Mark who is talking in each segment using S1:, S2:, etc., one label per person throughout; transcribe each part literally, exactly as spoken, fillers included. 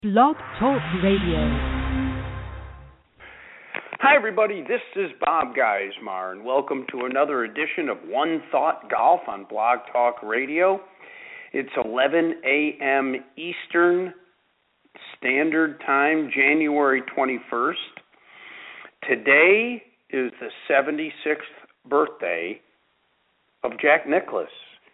S1: Blog Talk Radio.
S2: Hi, everybody. This is Bob Geismar, and welcome to another edition of One Thought Golf on Blog Talk Radio. It's eleven a.m. Eastern Standard Time, January twenty-first. Today is the seventy-sixth birthday of Jack Nicklaus.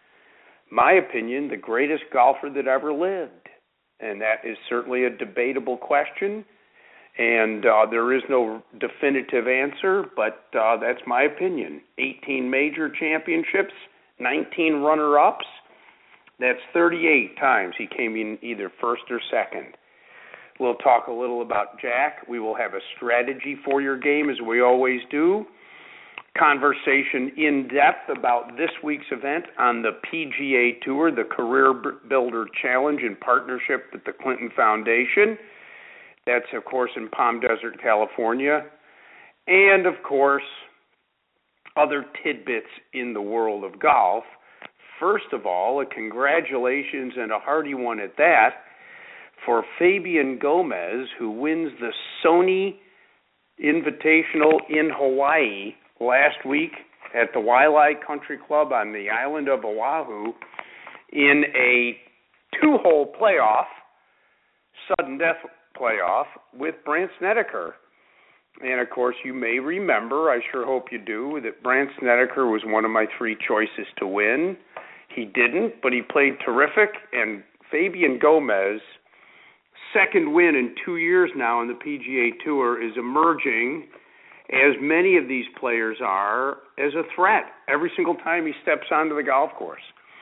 S2: My opinion, the greatest golfer that ever lived. And that is certainly a debatable question, and uh, there is no definitive answer, but uh, that's my opinion. eighteen major championships, nineteen runner-ups. That's thirty-eight times he came in either first or second. We'll talk a little about Jack. We will have a strategy for your game, as we always do. Conversation in depth about this week's event on the P G A Tour, the Career Builder Challenge in partnership with the Clinton Foundation. That's, of course, in Palm Desert, California. And, of course, other tidbits in the world of golf. First of all, a congratulations and a hearty one at that for Fabian Gomez, who wins the Sony Invitational in Hawaii last week at the Waialae Country Club on the island of Oahu in a two-hole playoff, sudden death playoff, with Brandt Snedeker. And, of course, you may remember, I sure hope you do, that Brandt Snedeker was one of my three choices to win. He didn't, but he played terrific, and Fabian Gomez, second win in two years now in the P G A Tour, is emerging, as many of these players are, as a threat every single time he steps onto the golf course.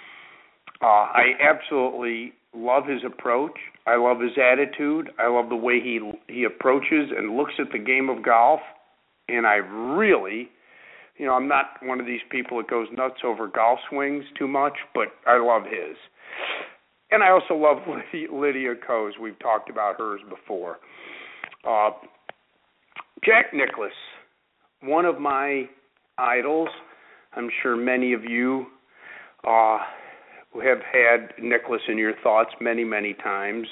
S2: Uh, I absolutely love his approach. I love his attitude. I love the way he he approaches and looks at the game of golf. And I really, you know, I'm not one of these people that goes nuts over golf swings too much, but I love his. And I also love Lydia, Lydia Ko. We've talked about hers before. Uh, Jack Nicklaus, one of my idols. I'm sure many of you uh, have had Nicklaus in your thoughts many, many times.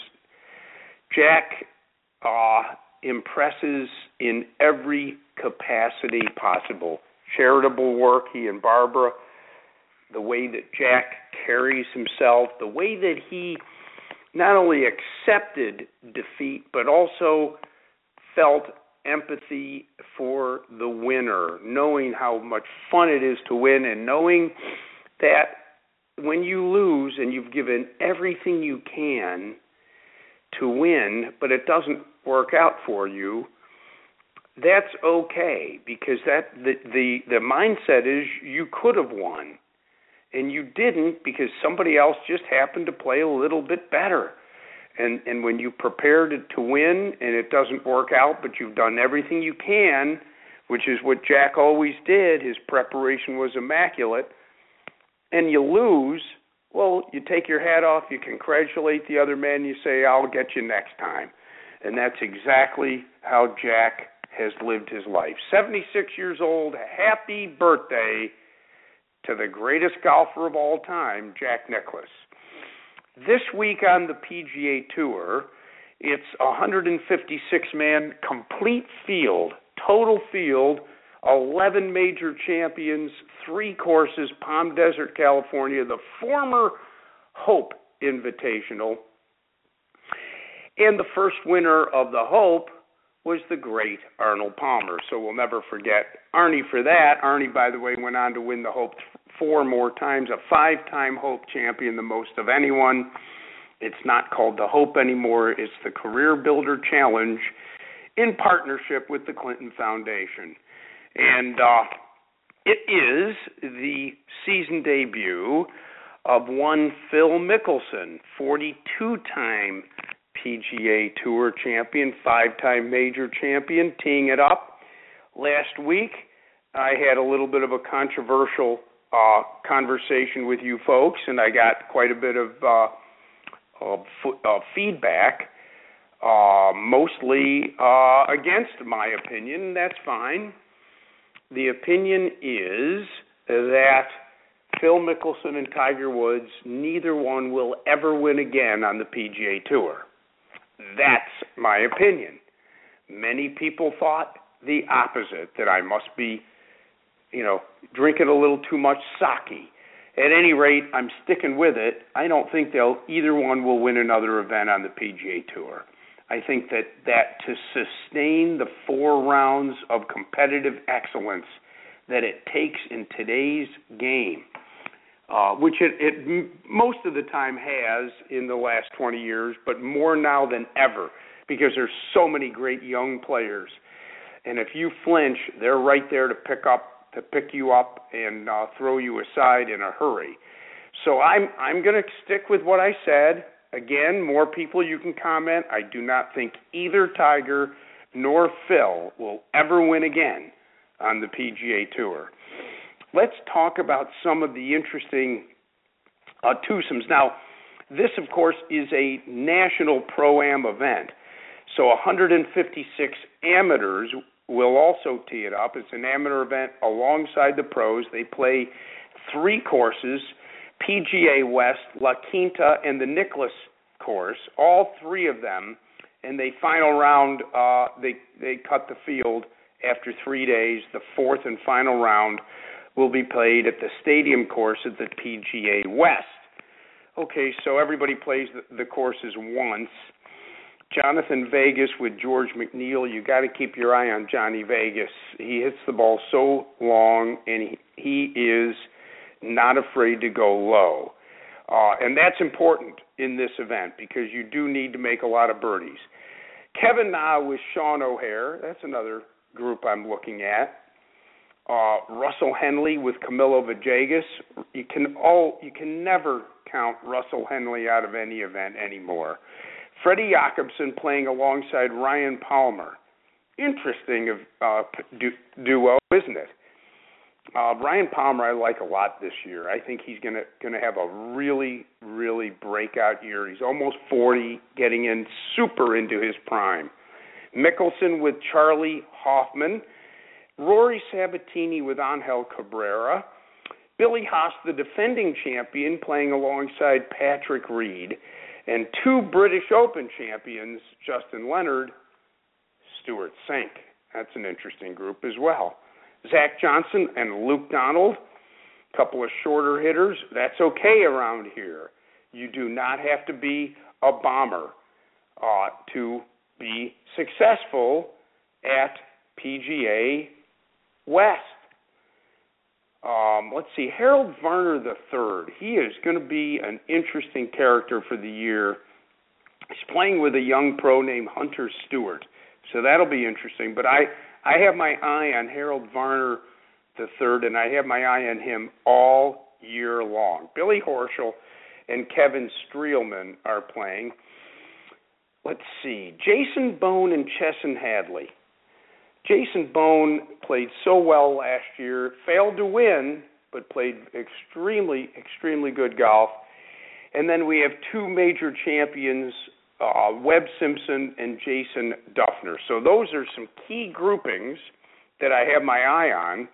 S2: Jack uh, impresses in every capacity possible. Charitable work, he and Barbara, the way that Jack carries himself, the way that he not only accepted defeat, but also felt empathy for the winner, knowing how much fun it is to win, and knowing that when you lose and you've given everything you can to win, but it doesn't work out for you, that's okay, because that the the, the mindset is you could have won, and you didn't because somebody else just happened to play a little bit better. And and when you prepare to, to win and it doesn't work out, but you've done everything you can, which is what Jack always did, his preparation was immaculate, and you lose, well, you take your hat off, you congratulate the other man, you say, I'll get you next time. And that's exactly how Jack has lived his life. seventy-six years old, happy birthday to the greatest golfer of all time, Jack Nicklaus. This week on the P G A Tour, it's a one hundred fifty-six man complete field, total field, eleven major champions, three courses, Palm Desert, California, the former Hope Invitational. And the first winner of the Hope was the great Arnold Palmer. So we'll never forget Arnie for that. Arnie, by the way, went on to win the Hope four more times, a five-time Hope champion, the most of anyone. It's not called the Hope anymore. It's the Career Builder Challenge in partnership with the Clinton Foundation. And uh, it is the season debut of one Phil Mickelson, forty-two-time P G A Tour champion, five-time major champion, teeing it up. Last week, I had a little bit of a controversial uh, conversation with you folks, and I got quite a bit of uh, uh, f- uh, feedback, uh, mostly uh, against my opinion. That's fine. The opinion is that Phil Mickelson and Tiger Woods, neither one will ever win again on the P G A Tour. That's my opinion. Many people thought the opposite, that I must be, you know, drinking a little too much sake. At any rate, I'm sticking with it. I don't think they'll either one will win another event on the P G A Tour. I think that, that to sustain the four rounds of competitive excellence that it takes in today's game, uh, which it, it most of the time has in the last twenty years, but more now than ever because there's so many great young players. And if you flinch, they're right there to pick up, to pick you up and uh, throw you aside in a hurry. So I'm I'm going to stick with what I said. Again, more people you can comment. I do not think either Tiger nor Phil will ever win again on the P G A Tour. Let's talk about some of the interesting uh, twosomes. Now, this, of course, is a national pro-am event. So one hundred fifty-six amateurs will also tee it up. It's an amateur event alongside the pros. They play three courses, P G A West, La Quinta, and the Nicklaus course, all three of them, and they final round, uh, they, they cut the field after three days. The fourth and final round will be played at the stadium course at the P G A West. Okay, so everybody plays the, the courses once. Jonathan Vegas with George McNeil, you got to keep your eye on Johnny Vegas. He hits the ball so long, and he, he is not afraid to go low. Uh, and that's important in this event because you do need to make a lot of birdies. Kevin Na with Sean O'Hare, that's another group I'm looking at. Uh, Russell Henley with Camilo Villegas. You can all you can never count Russell Henley out of any event anymore. Freddie Jacobson playing alongside Ryan Palmer. Interesting uh, du- duo, isn't it? Uh, Ryan Palmer I like a lot this year. I think he's going to going to have a really, really breakout year. He's almost forty, getting in super into his prime. Mickelson with Charlie Hoffman. Rory Sabatini with Angel Cabrera. Billy Haas, the defending champion, playing alongside Patrick Reed. And two British Open champions, Justin Leonard, Stuart Sink. That's an interesting group as well. Zach Johnson and Luke Donald, a couple of shorter hitters. That's okay around here. You do not have to be a bomber uh, to be successful at P G A West. Um, let's see, Harold Varner the third. He is going to be an interesting character for the year. He's playing with a young pro named Hunter Stewart, so that'll be interesting. But I, I have my eye on Harold Varner the third, and I have my eye on him all year long. Billy Horschel and Kevin Streelman are playing. Let's see, Jason Bone and Chesson Hadley. Jason Bone played so well last year, failed to win, but played extremely, extremely good golf. And then we have two major champions, uh, Webb Simpson and Jason Duffner. So those are some key groupings that I have my eye on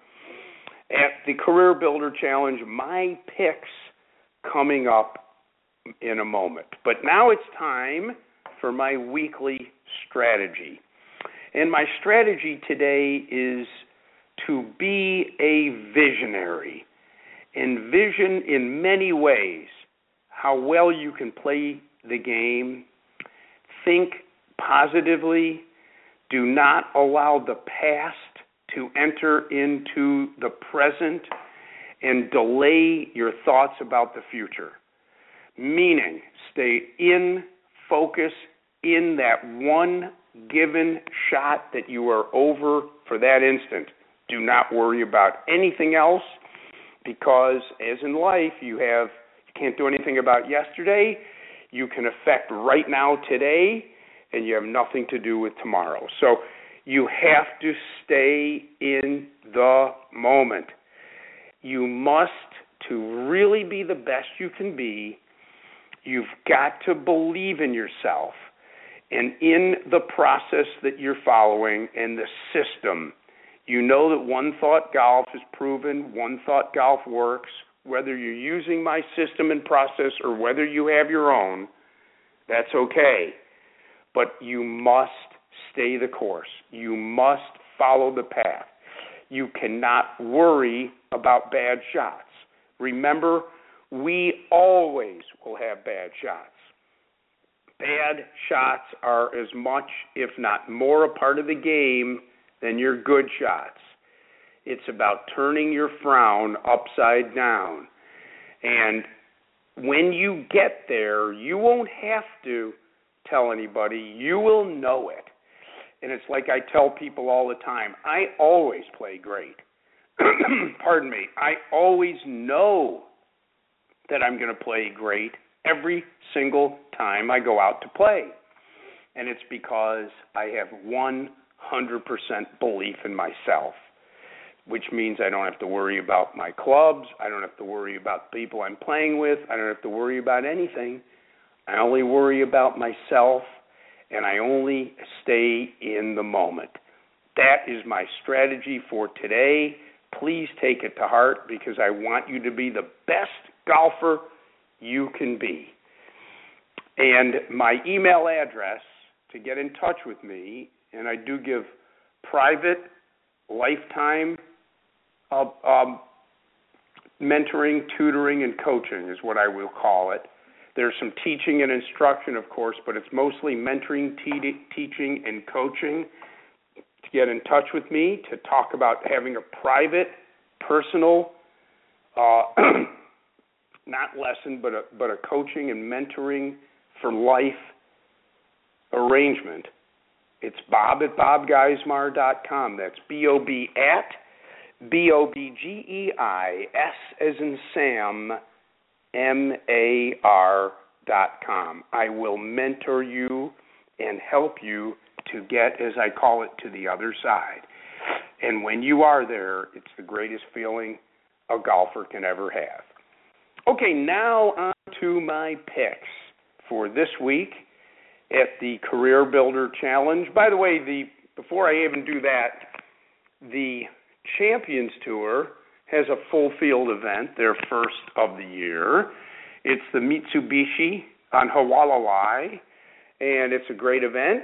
S2: at the Career Builder Challenge. My picks coming up in a moment. But now it's time for my weekly strategy. And my strategy today is to be a visionary. Envision in many ways how well you can play the game. Think positively. Do not allow the past to enter into the present and delay your thoughts about the future. Meaning, stay in focus in that one given shot that you are over for that instant. Do not worry about anything else because, as in life, you have you can't do anything about yesterday. You can affect right now, today, and you have nothing to do with tomorrow. So you have to stay in the moment. You must, to really be the best you can be, you've got to believe in yourself and in the process that you're following and the system. You know that One Thought Golf is proven, One Thought Golf works. Whether you're using my system and process or whether you have your own, that's okay. but you must stay the course. You must follow the path. You cannot worry about bad shots. Remember, we always will have bad shots. Bad shots are as much, if not more, a part of the game than your good shots. It's about turning your frown upside down. And when you get there, you won't have to tell anybody. You will know it. And it's like I tell people all the time, I always play great. Pardon me. I always know that I'm going to play great every single time I go out to play. And it's because I have one hundred percent belief in myself, which means I don't have to worry about my clubs. I don't have to worry about people I'm playing with. I don't have to worry about anything. I only worry about myself, and I only stay in the moment. That is my strategy for today. Please take it to heart because I want you to be the best golfer you can be. And my email address to get in touch with me, and I do give private, lifetime uh, um, mentoring, tutoring, and coaching is what I will call it. There's some teaching and instruction, of course, but it's mostly mentoring, te- teaching, and coaching. To get in touch with me, to talk about having a private, personal, uh, not lesson, but a, but a coaching and mentoring for life arrangement, it's Bob at bob geismar dot com. That's B O B at B O B G E I S as in Sam, M A R dot com. I will mentor you and help you to get, as I call it, to the other side. And when you are there, it's the greatest feeling a golfer can ever have. Okay, now on to my picks for this week at the Career Builder Challenge. By the way, the before I even do that, the Champions Tour has a full field event, their first of the year. It's the Mitsubishi on Hualalai, and it's a great event.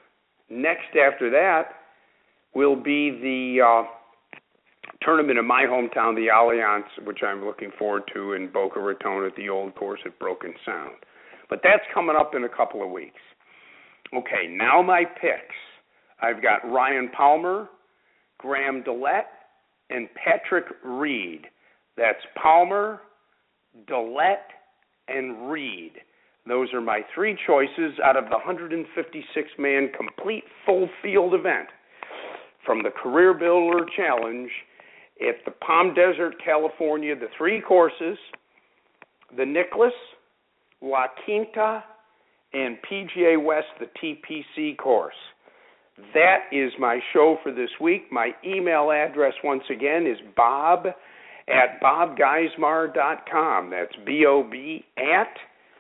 S2: Next after that will be the uh, tournament in my hometown, the Allianz, which I'm looking forward to in Boca Raton at the old course at Broken Sound. But that's coming up in a couple of weeks. Okay, now my picks. I've got Ryan Palmer, Graham Dillette, and Patrick Reed. That's Palmer, Dillette, and Reed. Those are my three choices out of the one hundred fifty-six man complete full field event from the Career Builder Challenge at the Palm Desert, California, the three courses, the Nicklaus, La Quinta, and P G A West, the T P C course. That is my show for this week. My email address, once again, is bob at bob geismar dot com. That's B O B at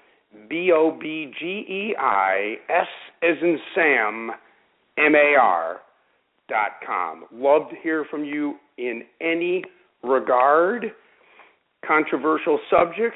S2: B O B G E I S as in Sam, M A R dot com. Love to hear from you in any regard. Controversial subjects,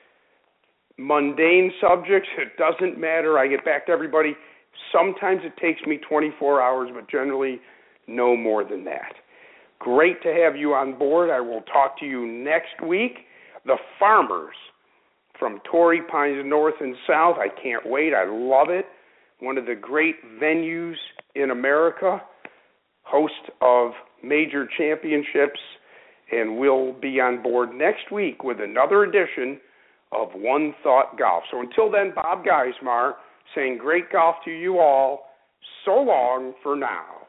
S2: mundane subjects, it doesn't matter. I get back to everybody. Sometimes it takes me twenty-four hours, but generally no more than that. Great to have you on board. I will talk to you next week. The Farmers from Torrey Pines North and South. I can't wait. I love it. One of the great venues in America, host of major championships, and we'll be on board next week with another edition of One Thought Golf. So until then, Bob Geismar saying great golf to you all. So long for now.